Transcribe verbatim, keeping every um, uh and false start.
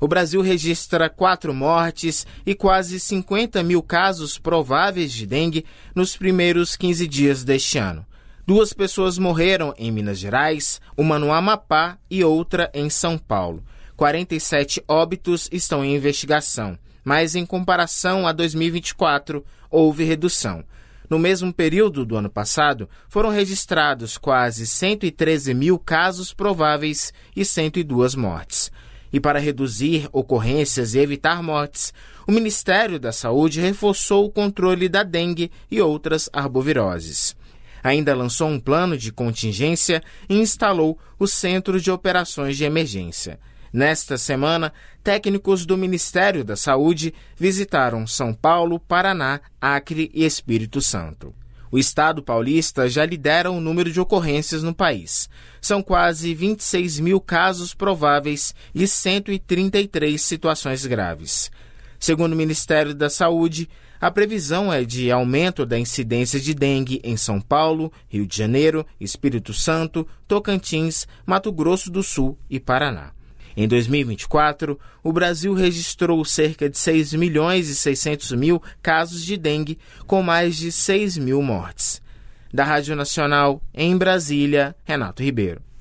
O Brasil registra quatro mortes e quase cinquenta mil casos prováveis de dengue nos primeiros quinze dias deste ano. Duas pessoas morreram em Minas Gerais, uma no Amapá e outra em São Paulo. quarenta e sete óbitos estão em investigação, mas em comparação a dois mil e vinte e quatro, houve redução. No mesmo período do ano passado, foram registrados quase cento e treze mil casos prováveis e cento e duas mortes. E para reduzir ocorrências e evitar mortes, o Ministério da Saúde reforçou o controle da dengue e outras arboviroses. Ainda lançou um plano de contingência e instalou o Centro de Operações de Emergência. Nesta semana, técnicos do Ministério da Saúde visitaram São Paulo, Paraná, Acre e Espírito Santo. O estado paulista já lidera o número de ocorrências no país. São quase vinte e seis mil casos prováveis e cento e trinta e três situações graves. Segundo o Ministério da Saúde, a previsão é de aumento da incidência de dengue em São Paulo, Rio de Janeiro, Espírito Santo, Tocantins, Mato Grosso do Sul e Paraná. Em dois mil e vinte e quatro, o Brasil registrou cerca de seis milhões e seiscentos mil casos de dengue, com mais de seis mil mortes. Da Rádio Nacional, em Brasília, Renato Ribeiro.